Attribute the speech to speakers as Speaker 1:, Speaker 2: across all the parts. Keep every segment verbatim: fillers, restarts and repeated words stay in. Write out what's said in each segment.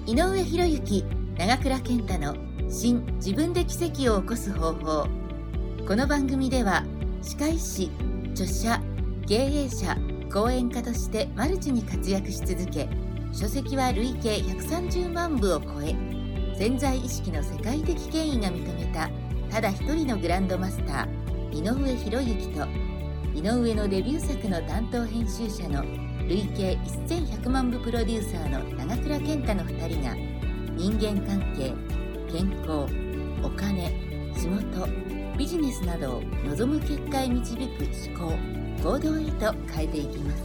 Speaker 1: 井上博之、長倉健太の新自分で奇跡を起こす方法。この番組では歯科医師、著者、経営者、講演家としてマルチに活躍し続け、書籍は累計ひゃくさんじゅうまんぶを超え、潜在意識の世界的権威が認めたただ一人のグランドマスター井上博之と、井上のデビュー作の担当編集者の累計せんひゃくまんぶプロデューサーの長倉健太のふたりが、人間関係、健康、お金、仕事、ビジネスなどを望む結果へ導く思考、行動へと変えていきます。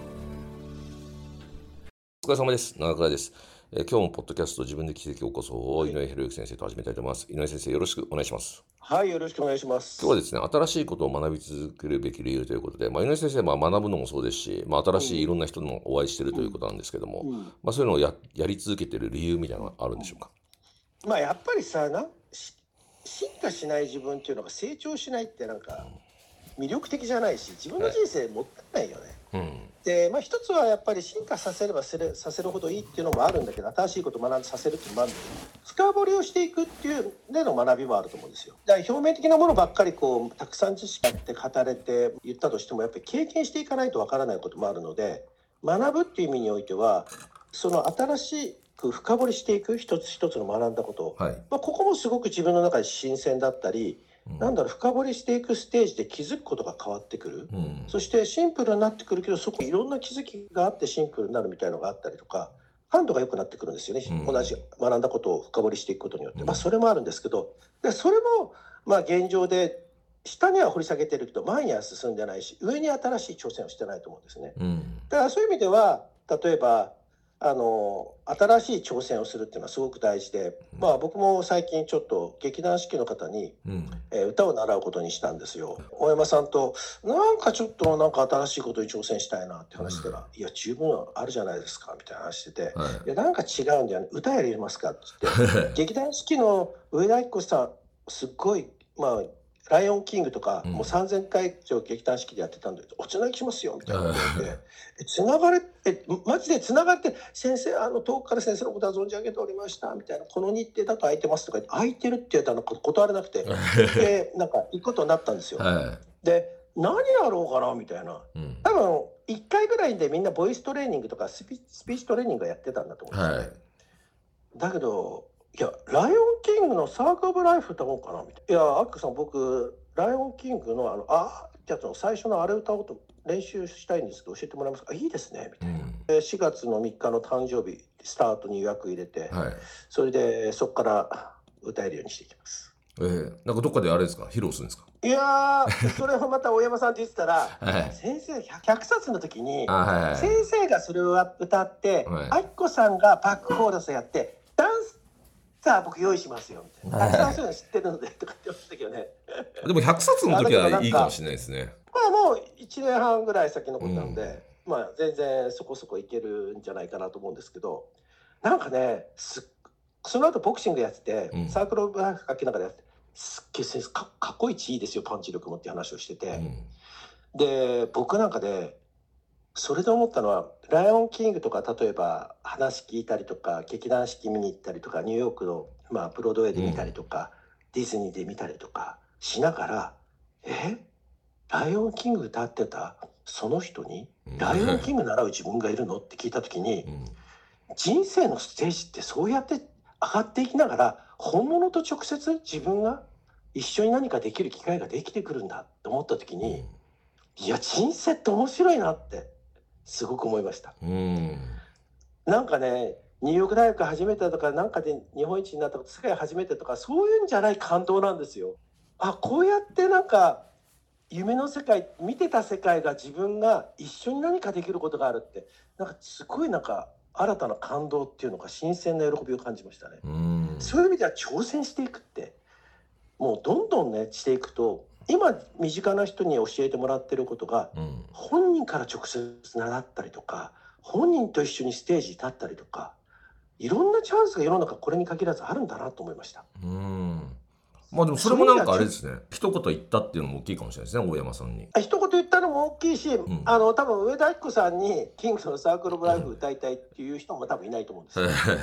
Speaker 2: お疲れ様です。長倉です。えー今日もポッドキャスト自分で奇跡を起こす方法を井上博之先生と始めたいと思います。井上先生、よろしくお願いします。
Speaker 3: はい、よろしくお願いします。
Speaker 2: 今日はですね、新しいことを学び続けるべき理由ということで、まあ、井上先生はまあ学ぶのもそうですし、まあ、新しいいろんな人もお会いしているということなんですけども、
Speaker 3: うん
Speaker 2: まあ、そういうのを や, やり続けている理由みたいなのがあるんでしょうか。
Speaker 3: まあやっぱりさなし進化しない自分っていうのが成長しないってなんか魅力的じゃないし、自分の人生もったいないよね。
Speaker 2: うん
Speaker 3: で、まあ一つはやっぱり進化させればせれさせるほどいいっていうのもあるんだけど、新しいことを学んでさせるっていうのもあるんだけど、深掘りをしていくっていうでの学びもあると思うんですよ。だから表面的なものばっかりこうたくさん知識あって語れて言ったとしても、やっぱり経験していかないとわからないこともあるので、学ぶっていう意味においてはその新しく深掘りしていく一つ一つの学んだことを、
Speaker 2: はい
Speaker 3: まあ、ここもすごく自分の中で新鮮だったり、
Speaker 2: うん
Speaker 3: なんだろう、深掘りしていくステージで気づくことが変わってくる、
Speaker 2: うん
Speaker 3: そしてシンプルになってくるけど、そこいろんな気づきがあってシンプルになるみたいのがあったりとか、感度が良くなってくるんですよね、
Speaker 2: うん
Speaker 3: 同じ学んだことを深掘りしていくことによって、
Speaker 2: うん
Speaker 3: まあ、それもあるんですけど、でそれもまあ現状で下には掘り下げてるけど前には進んでないし、上に新しい挑戦をしてないと思うんですね。
Speaker 2: うん
Speaker 3: だからそういう意味では、例えばあの新しい挑戦をするっていうのはすごく大事で、まあ、僕も最近ちょっと劇団四季の方に、
Speaker 2: うん
Speaker 3: えー歌を習うことにしたんですよ。大山さんとなんかちょっとなんか新しいことに挑戦したいなって話したら、いや十分あるじゃないですかみたいな話してて、
Speaker 2: はい
Speaker 3: いやなんか違うんだよね、歌やりますかって言って劇団四季の上田明子さんすっごい、まあライオンキングとか、
Speaker 2: うん
Speaker 3: もうさんぜんかい以上劇団四季でやってたんで、おつなぎしますよみたいなこと言って、えつながれえマジでつながって、先生あの遠くから先生のことは存じ上げておりましたみたいな、この日程だと空いてますとか言って、空いてるって言ったら断れなくて、でなんか行くことになったんですよ。
Speaker 2: は
Speaker 3: で何やろうかなみたいな、
Speaker 2: いうん
Speaker 3: 多分いっかいぐらいでみんなボイストレーニングとかスピ、スピーチトレーニングをやってたんだと思うんですよね。
Speaker 2: はい
Speaker 3: だけど、いや、ライオンキングのサークルオブライフ歌おうかなみたいな。いや、アックさん、僕、ライオンキングのあの、あーってやつの最初のあれ歌おうと練習したいんですけど、教えてもらえますか。あ、いいですね、みたいな。
Speaker 2: うん
Speaker 3: でしがつのみっかの誕生日、スタートに予約入れて、
Speaker 2: はい
Speaker 3: それでそこから歌えるようにしていきます。
Speaker 2: えー、なんかどっかであれですか、披露するんですか。
Speaker 3: いやー、それをまた大山さんって言ってたら、
Speaker 2: はい
Speaker 3: 先生ひゃくさつの時に、
Speaker 2: あはいはい
Speaker 3: 先生がそれを歌って、
Speaker 2: はい
Speaker 3: あきこさんがバックコーラスやって、ダンサー僕用意しますよみたいな。たくさんそういうの知ってるのでとかって言ってたけどね。
Speaker 2: でもひゃくさつの時はいいかもしれないですね。
Speaker 3: まあもういちねんはんぐらい先のことなんで、まあ全然そこそこいけるんじゃないかなと思うんですけど、なんかね、すその後ボクシングやってて、
Speaker 2: うん
Speaker 3: サークルオブライフ書きながらやってて、すっげえ先生かかっこいいいいですよ、パンチ力もって話をしてて、
Speaker 2: うん
Speaker 3: で僕なんかでそれで思ったのは、ライオンキングとか例えば話聞いたりとか、劇団四季見に行ったりとか、ニューヨークの、まあ、ブロードウェイで見たりとか、ディズニーで見たりとかしながら、えライオンキング歌ってたその人にライオンキング習う自分がいるのって聞いた時に、
Speaker 2: うん
Speaker 3: 人生のステージってそうやって上がっていきながら、本物と直接自分が一緒に何かできる機会ができてくるんだって思った時に、いや人生って面白いなってすごく思いました。
Speaker 2: うん
Speaker 3: なんかね、ニューヨーク大学初めてとか、なんかで日本一になったとか、世界初めてとか、そういうんじゃない感動なんですよ。あ、こうやってなんか夢の世界、見てた世界が自分が一緒に何かできることがあるって、なんかすごいなんか新たな感動っていうのか、新鮮な喜びを感じましたね。
Speaker 2: うん
Speaker 3: そういう意味では挑戦していくって、もうどんどんねしていくと、今身近な人に教えてもらってることが、
Speaker 2: うん
Speaker 3: 本人から直接習ったりとか、本人と一緒にステージに立ったりとか、いろんなチャンスが世の中これに限らずあるんだなと思いました。
Speaker 2: うんまあでもそれもなんかあれですね、一言言ったっていうのも大きいかもしれないですね、大山さんに。
Speaker 3: 一言言ったのも大きいし、
Speaker 2: ん
Speaker 3: あの多分上田明子さんにキングのサークルオブライフ歌いたいっていう人も多分いないと思うんですよ。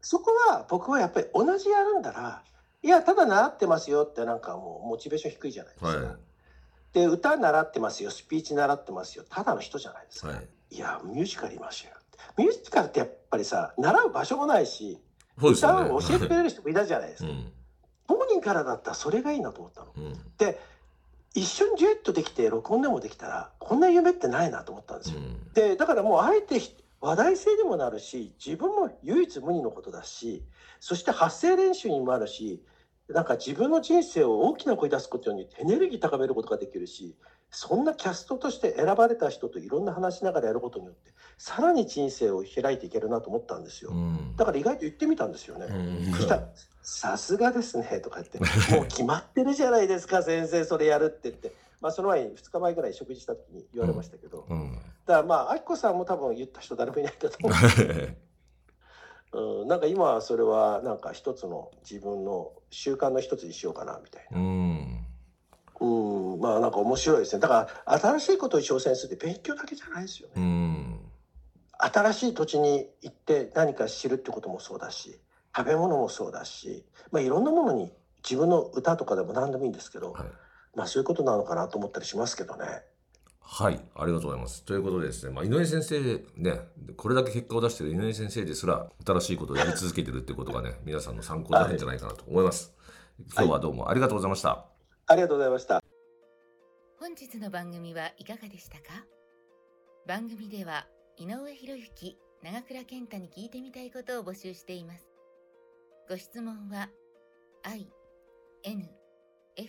Speaker 3: そこは僕はやっぱり同じやるんだら、いやただ習ってますよってなんかもうモチベーション低いじゃないですか。
Speaker 2: はい
Speaker 3: で歌習ってますよ、スピーチ習ってますよ、ただの人じゃないですか。
Speaker 2: はい
Speaker 3: いやミュージカルいましょうよ。ミュージカルってやっぱりさ、習う場所もないし、歌
Speaker 2: そうですよね
Speaker 3: を教えてくれる人もいたじゃないですか。
Speaker 2: うん
Speaker 3: 当人からだったらそれがいいなと思ったの。
Speaker 2: うん
Speaker 3: で一緒にデュエットできて録音でもできたらこんな夢ってないなと思ったんですよ。
Speaker 2: うん
Speaker 3: でだからもうあえて話題性にもなるし、自分も唯一無二のことだし、そして発声練習にもあるし、なんか自分の人生を大きな声出すことにエネルギー高めることができるし、そんなキャストとして選ばれた人といろんな話しながらやることによってさらに人生を開いていけるなと思ったんですよ。
Speaker 2: うん
Speaker 3: だから意外と言ってみたんですよね。
Speaker 2: うん
Speaker 3: そしたらさすがですねとか言って、もう決まってるじゃないですか先生それやるって言って、まあその前にふつかまえぐらい食事した時に言われましたけど、
Speaker 2: うん
Speaker 3: だからまああきこさんも多分言った人誰もいないんだと思う、うん、なんか今はそれはなんか一つの自分の習慣の一つにしようかなみたいな。
Speaker 2: うん
Speaker 3: うん、まあなんか面白いですね。だから新しいことに挑戦するって勉強だけじゃないですよね。
Speaker 2: うん
Speaker 3: 新しい土地に行って何か知るってこともそうだし、食べ物もそうだし、まあいろんなものに自分の歌とかでも何でもいいんですけど、
Speaker 2: はい
Speaker 3: まあそういうことなのかなと思ったりしますけどね。
Speaker 2: はい、ありがとうございます。ということでですね、まあ、井上先生ね、これだけ結果を出している井上先生ですら、新しいことをやり続けているってことがね、皆さんの参考になるんじゃないかなと思います。今日はどうもありがとうございました。
Speaker 3: ありがとうございました。
Speaker 1: 本日の番組はいかがでしたか？番組では井上博之、長倉健太に聞いてみたいことを募集しています。ご質問は i n f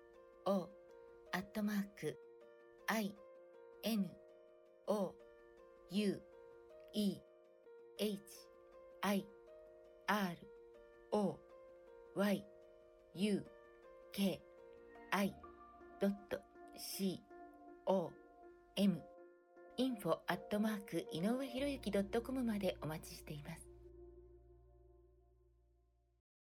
Speaker 1: o アットマーク i n o u e h i r o y u k i ドット c o m インフォアットマーク井上博之 .com までお待ちしています。